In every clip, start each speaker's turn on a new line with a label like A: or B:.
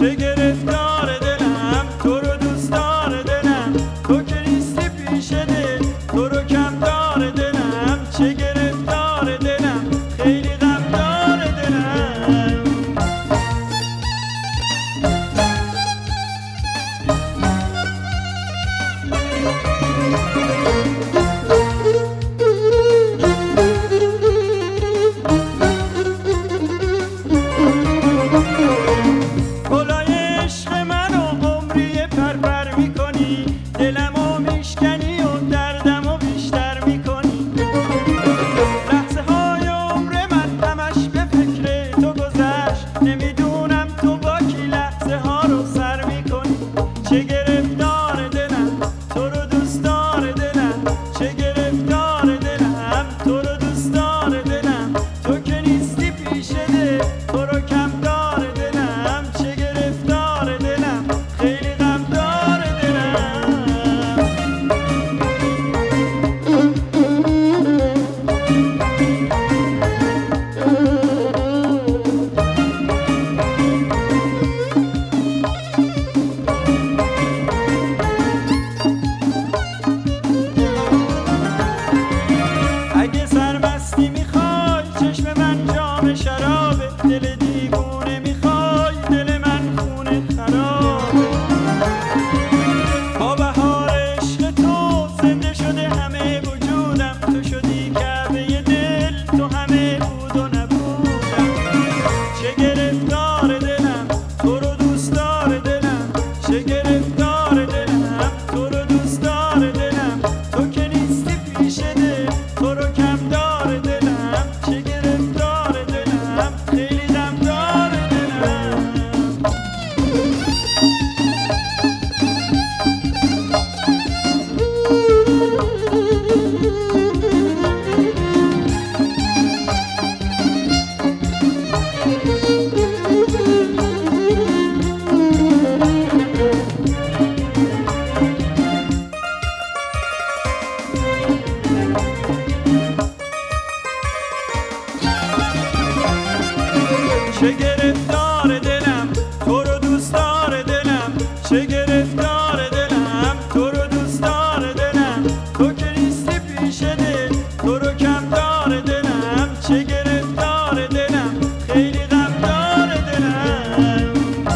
A: چه گرفتار دلم تو رو دوست داره دلم، تو که نیستی پیش دل تو رو کم داره دلم، چه گرفتار دلم خیلی غم داره دلم. دلمو میشکنی و دردمو بیشتر میکنی، لحظه های عمر من همش به فکر تو گذشت، نمیدونم تو با کی لحظه ها رو سر میکنی. چه گرفتار دلم تو رو دوست داره دلم، چه گرفتار دلم تو رو دوست داره دلم، تو که نیستی پیش دل تو رو کم داره دلم، چه گرفتار دلم خیلی غم داره دلم. اگه سرمستی میخوای چشم من جام شرابه، دل دیوونه میخوای دل من خونه خرابه. با بهار عشق تو زنده شده همه وجودم، تو شدی کعبه دل تو همه بود و نبودم. چه گرفتار دلم تو رو دوست داره دلم، چه گرفتار دلم تو رو دوست داره دلم، تو که نیستی پیش دل تو رو کم داره دلم، چه گرفتار دلم خیلی غم داره دلم. چه گرفتار دلم تو رو دوست داره دلم، چه گرفتار دلم تو رو دوست داره دلم، تو که نیستی پیش دل تو رو کم داره دلم، چه گرفتار دلم خیلی غم داره دلم.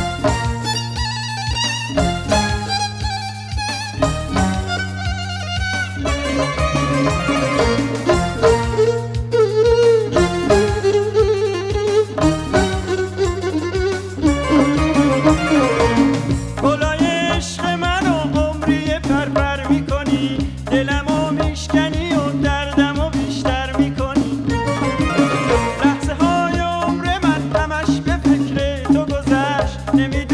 A: دلمو میشکنی و دردمو بیشتر میکنی، لحظه های عمر من همش به فکر تو گذشت،